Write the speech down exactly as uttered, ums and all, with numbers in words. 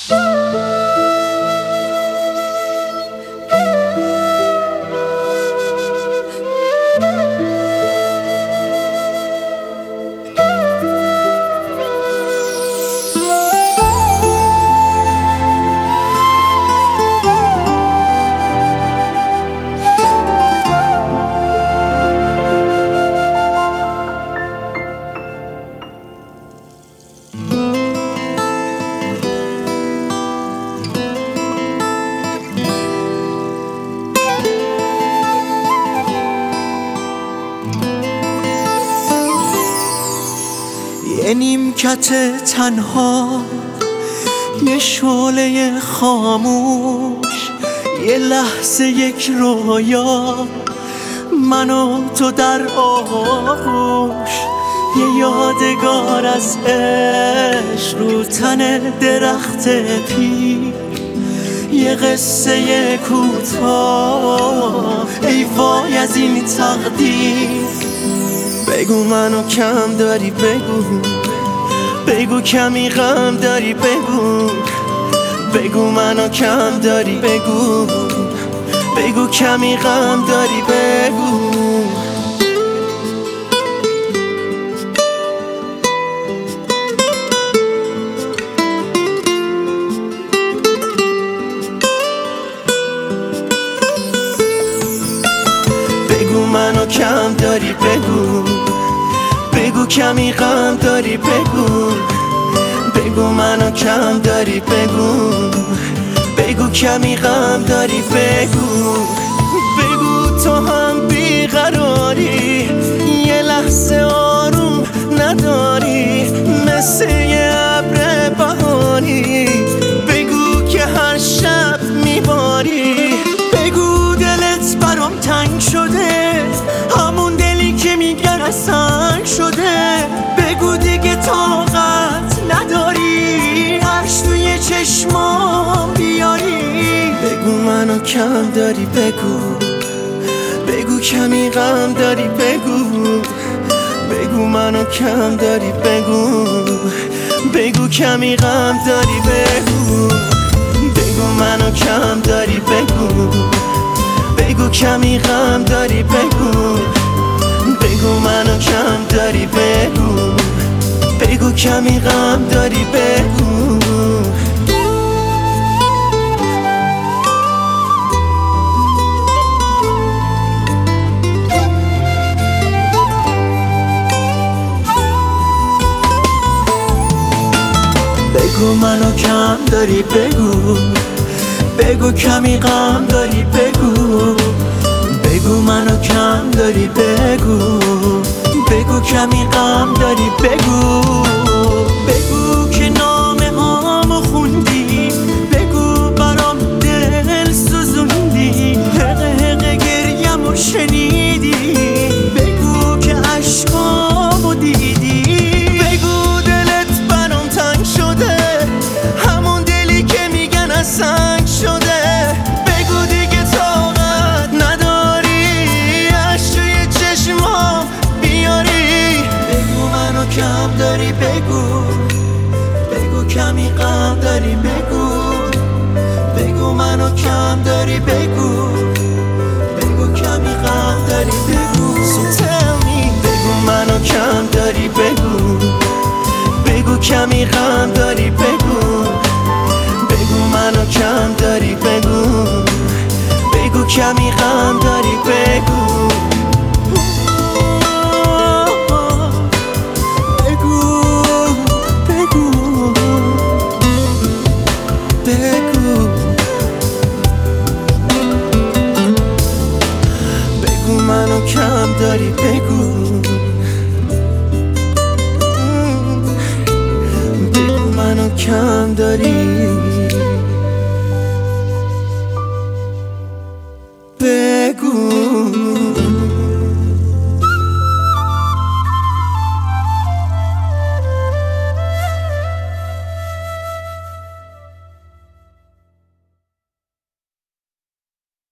یه نیمکت تنها، یه شعله خاموش، یه لحظه یک رویا، من و تو در آغوش، یه یادگار از عشق رو تن درخت پیر، یه قصه کوتاه، ای وای از این تقدیر. بگو منو کم داری، بگو بگو کمی غم داری، بگو بگو منو کم داری، بگو بگو کمی غم داری، بگو بگو منو کم داری، بگو بگو کمی غم داری، بگو بگو منو کم داری، بگو بگو کمی غم داری، بگو بگو تو هم بیقراری، یه لحظه آروم نداری، مثل یه ابر بهاری، بگو که هر شب میباری، بگو دلت برام تنگ شده، همون دلی که میگن اصلا شده، بگو دیگه طاقت نداری، عشق توی چشمام بیاری. بگو منو کم داری، بگو بگو کمی غم داری، بگو بگو منو کم داری، بگو بگو کمی غم داری، بگو بگو منو کم داری، بگو بگو کمی غم داری، بگو بگو منو کم داری، بگو بگو کمی غم داری، بگو بگو منو کم داری، بگو بگو کمی غم داری، بگو بگو منو کم داری، بگو بگو کمی غم داری، بگو بگو که نامه هامو خوندی، بگو برام دل سوزوندی، حقه حقه گریمو شنیدی، بگو که عشقامو دیدی، بگو دلت برام تنگ شده، همون دلی که میگن از سنگ شده، بگو دیگه طاقت نداری، عشق توی چشمام بیاری. بگو منو کم داری، بگو بگو کمی غم داری، بگو بگو منو کم داری، بگو بگو کمی غم داری، بگو So tell me. بگو منو کم داری، بگو بگو کمی غم داری، بگو بگو منو کم داری، بگو بگو کمی غم داری، بگو منو کم داری، بگو